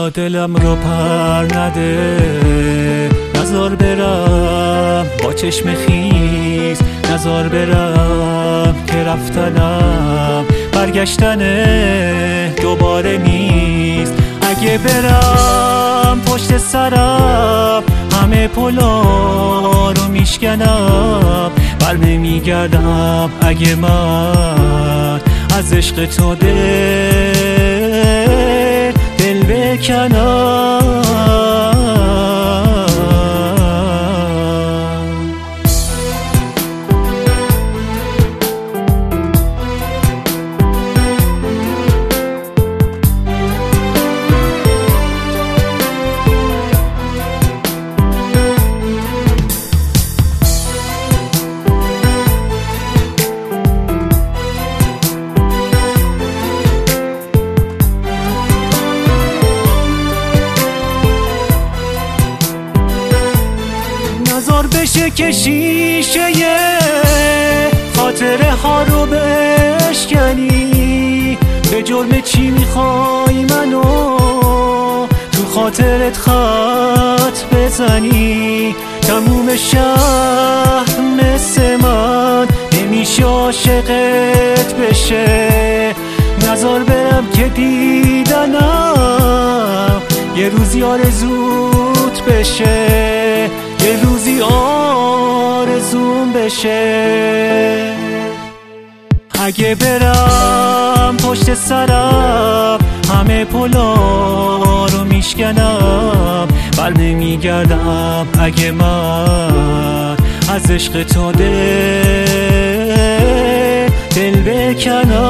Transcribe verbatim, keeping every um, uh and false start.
بیا دلم رو پر نده، نزار برم با چشم خیز، نزار برم که رفتنم برگشتن دوباره نیست. اگه برم پشت سرم همه پلا رو میشکنم، بر نمیگردم اگه من از عشق تو دل دل بکنم. نزار بشه که شیشه خاطره ها رو بشکنی، به جرم چی میخوای منو تو خاطرت خط بزنی؟ تموم شهر مثل من نمیشه عاشقت بشه، نزار برم که دیدنم یه روزی آرزوت بشه، یه روزی آرزوم بشه. اگه برم پشت سرم همه پلا رو میشکنم، بر نمیگردم اگه من از عشق تو دل دل بکنم.